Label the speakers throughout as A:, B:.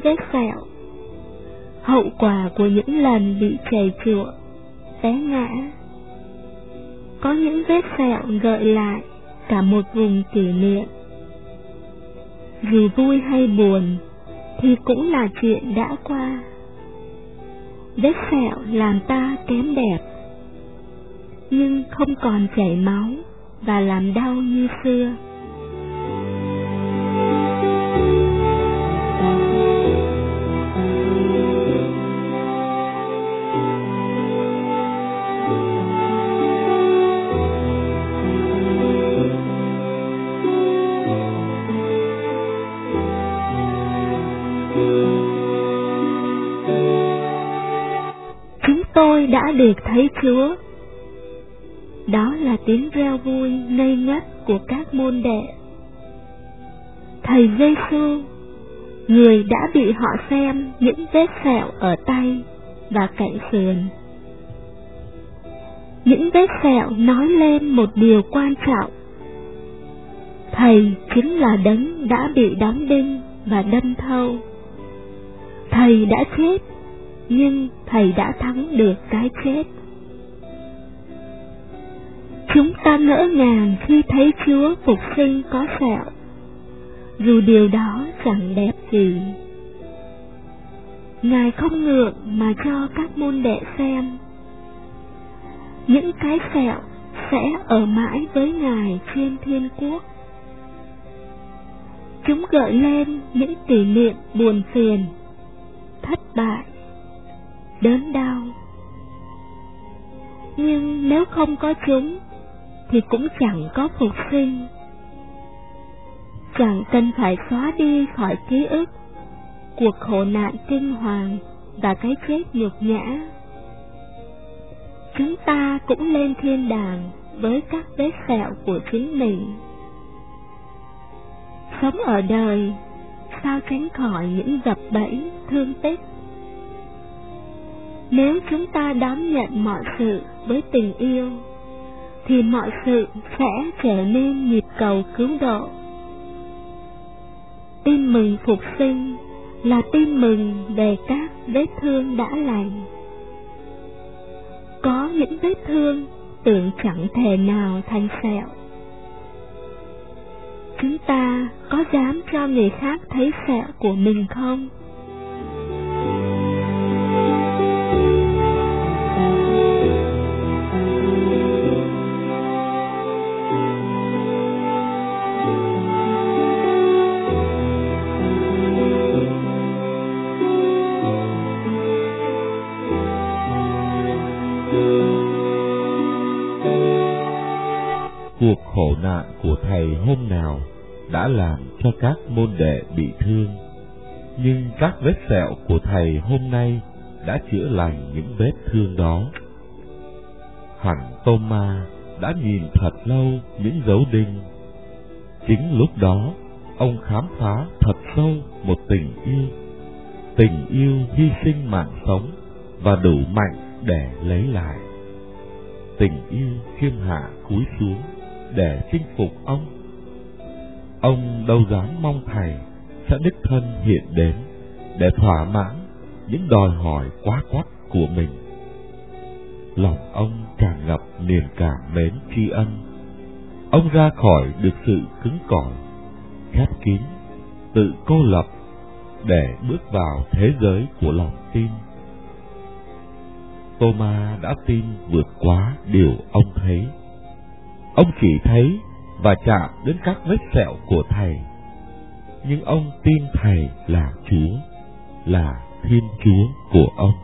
A: vết sẹo, hậu quả của những lần bị trầy trụa, té ngã. Có những vết sẹo gợi lại cả một vùng kỷ niệm. Dù vui hay buồn thì cũng là chuyện đã qua. Vết sẹo làm ta kém đẹp, nhưng không còn chảy máu và làm đau như xưa. Tôi đã được thấy Chúa. Đó là tiếng reo vui ngây ngất của các môn đệ. Thầy Giêsu, người đã bị họ xem những vết sẹo ở tay và cạnh sườn. Những vết sẹo nói lên một điều quan trọng. Thầy chính là đấng đã bị đóng đinh và đâm thâu. Thầy đã chết, nhưng Thầy đã thắng được cái chết. Chúng ta ngỡ ngàng khi thấy Chúa phục sinh có sẹo, dù điều đó chẳng đẹp gì. Ngài không ngượng mà cho các môn đệ xem. Những cái sẹo sẽ ở mãi với Ngài trên thiên quốc. Chúng gợi lên những kỷ niệm buồn phiền, thất bại, đớn đau. Nhưng nếu không có chúng thì cũng chẳng có phục sinh. Chẳng cần phải xóa đi khỏi ký ức cuộc khổ nạn kinh hoàng và cái chết nhục nhã. Chúng ta cũng lên thiên đàng với các vết sẹo của chính mình. Sống ở đời sao tránh khỏi những gập bẫy thương tích. Nếu chúng ta đón nhận mọi sự với tình yêu, thì mọi sự sẽ trở nên nhịp cầu cứu độ. Tin mừng phục sinh là tin mừng về các vết thương đã lành. Có những vết thương tưởng chẳng thể nào thành sẹo. Chúng ta có dám cho người khác thấy sẹo của mình không?
B: Cuộc khổ nạn của Thầy hôm nào đã làm cho các môn đệ bị thương, nhưng các vết sẹo của Thầy hôm nay đã chữa lành những vết thương đó. Hẳn Tô-ma đã nhìn thật lâu những dấu đinh. Chính lúc đó, ông khám phá thật sâu một tình yêu hy sinh mạng sống và đủ mạnh để lấy lại. Tình yêu khiêm hạ cúi xuống để chinh phục ông. Ông đâu dám mong Thầy sẽ đích thân hiện đến để thỏa mãn những đòi hỏi quá quắt của mình. Lòng ông tràn ngập niềm cảm mến tri ân. Ông ra khỏi được sự cứng cỏi, khép kín, tự cô lập để bước vào thế giới của lòng tin. Tô-ma đã tin vượt quá điều ông thấy. Ông chỉ thấy và chạm đến các vết sẹo của Thầy, nhưng ông tin Thầy là Chúa, là Thiên Chúa của ông.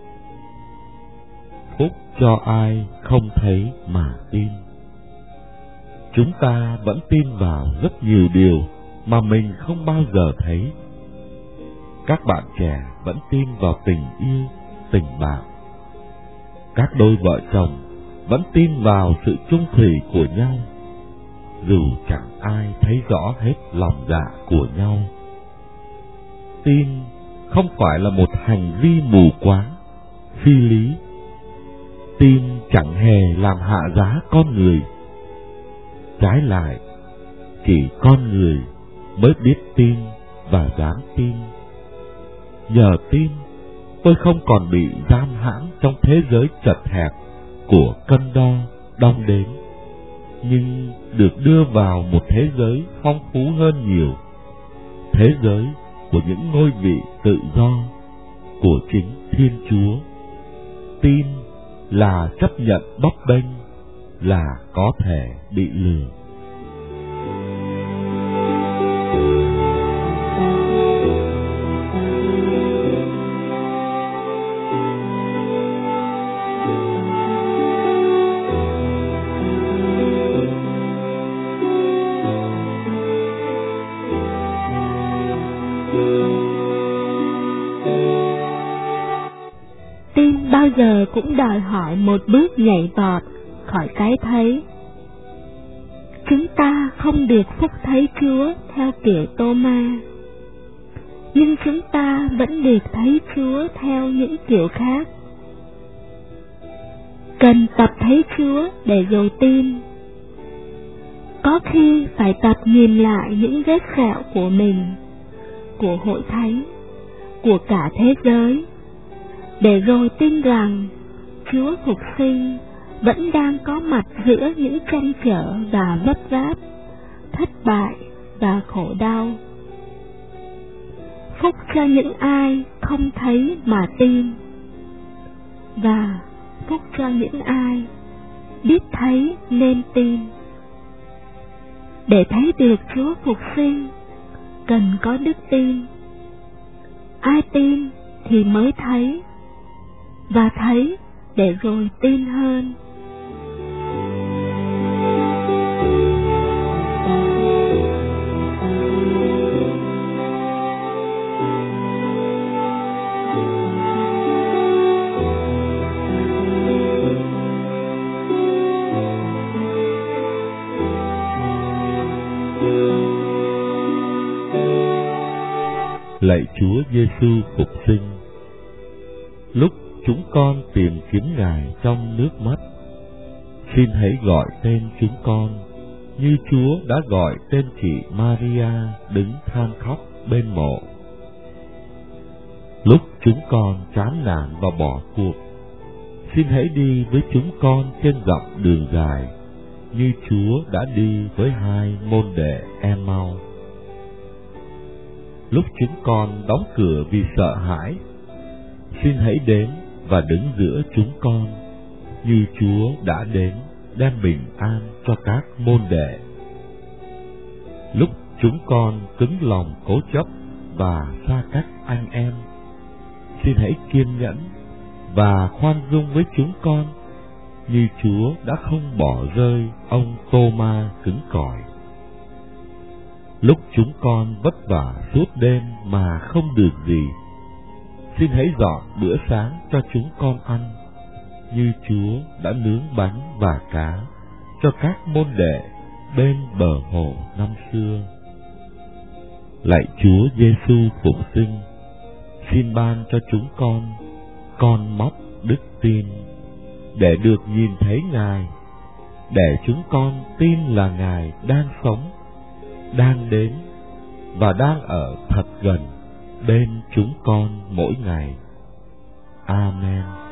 B: Phúc cho ai không thấy mà tin. Chúng ta vẫn tin vào rất nhiều điều mà mình không bao giờ thấy. Các bạn trẻ vẫn tin vào tình yêu, tình bạn. Các đôi vợ chồng vẫn tin vào sự chung thủy của nhau, dù chẳng ai thấy rõ hết lòng dạ của nhau. Tin không phải là một hành vi mù quáng, phi lý. Tin chẳng hề làm hạ giá con người. Trái lại, chỉ con người mới biết tin và dám tin. Nhờ tin, tôi không còn bị giam hãm trong thế giới chật hẹp của cân đo đong đếm, nhưng được đưa vào một thế giới phong phú hơn nhiều, thế giới của những ngôi vị tự do của chính Thiên Chúa. Tin là chấp nhận bấp bênh, là có thể bị lừa.
A: Tin bao giờ cũng đòi hỏi một bước nhảy vọt khỏi cái thấy. Chúng ta không được phúc thấy Chúa theo kiểu Tô-ma, nhưng chúng ta vẫn được thấy Chúa theo những kiểu khác. Cần tập thấy Chúa để rồi tin. Có khi phải tập nhìn lại những vết sẹo của mình, của hội thánh, của cả thế giới, để rồi tin rằng Chúa Phục Sinh vẫn đang có mặt giữa những trăn trở và vấp váp, thất bại và khổ đau. Phúc cho những ai không thấy mà tin, và phúc cho những ai biết thấy nên tin. Để thấy được Chúa Phục Sinh, cần có đức tin. Ai tin thì mới thấy, và thấy để rồi tin hơn.
B: Lạy Chúa Giêsu Phục Sinh, lúc chúng con tìm kiếm Ngài trong nước mắt, xin hãy gọi tên chúng con như Chúa đã gọi tên chị Maria đứng than khóc bên mộ. Lúc chúng con chán nản và bỏ cuộc, xin hãy đi với chúng con trên dặm đường dài như Chúa đã đi với hai môn đệ Em-mau. Lúc chúng con đóng cửa vì sợ hãi, xin hãy đến và đứng giữa chúng con như Chúa đã đến đem bình an cho các môn đệ. Lúc chúng con cứng lòng cố chấp và xa cách anh em, xin hãy kiên nhẫn và khoan dung với chúng con như Chúa đã không bỏ rơi ông Tô-ma cứng cỏi. Lúc chúng con vất vả suốt đêm mà không được gì, xin hãy dọn bữa sáng cho chúng con ăn như Chúa đã nướng bánh và cá cho các môn đệ bên bờ hồ năm xưa. Lạy Chúa Giêsu Phục Sinh, xin ban cho chúng con móc đức tin để được nhìn thấy Ngài, để chúng con tin là Ngài đang sống, đang đến và đang ở thật gần bên chúng con mỗi ngày. Amen.